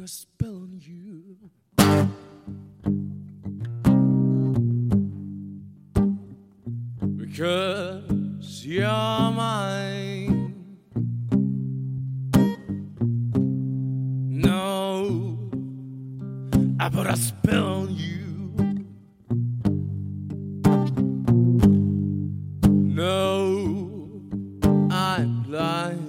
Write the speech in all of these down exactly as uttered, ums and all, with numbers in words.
a spell on you. Because you're mine. No, I put a spell on you. No, I'm blind.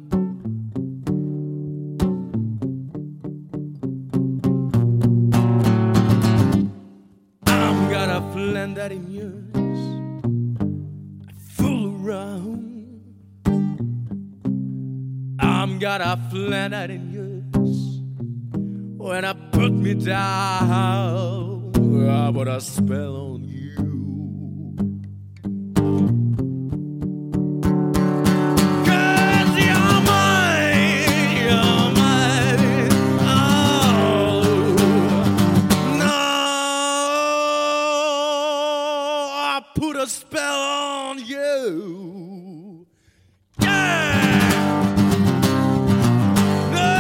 I'm got a plan that in yours. I fool around. I'm got a plan that in yours. When I put me down, I put a spell on you. Put a spell on you. Yeah! No,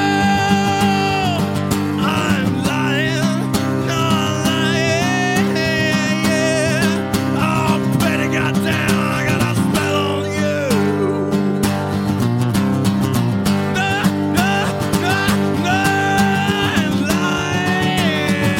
I'm lying. No, I'm lying. Yeah. Oh, Betty, goddamn, I got a spell on you. No, no, no, no, I'm lying.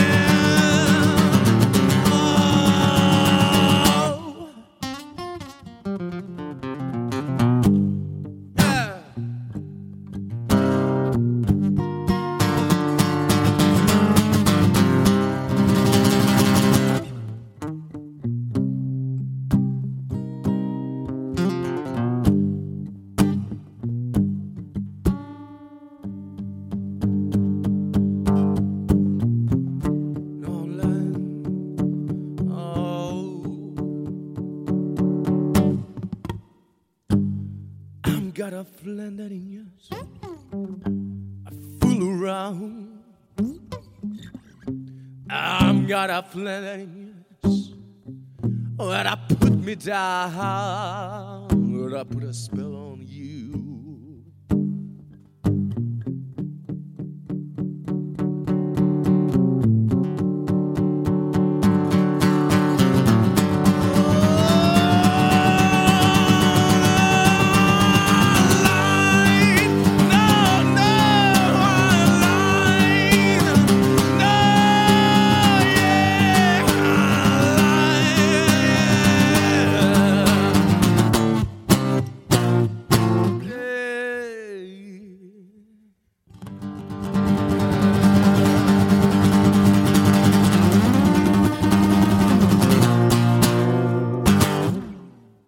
Got a plan that in yours. I fool around. I'm got a plan that in yours. When I put me down, when I put a spell on.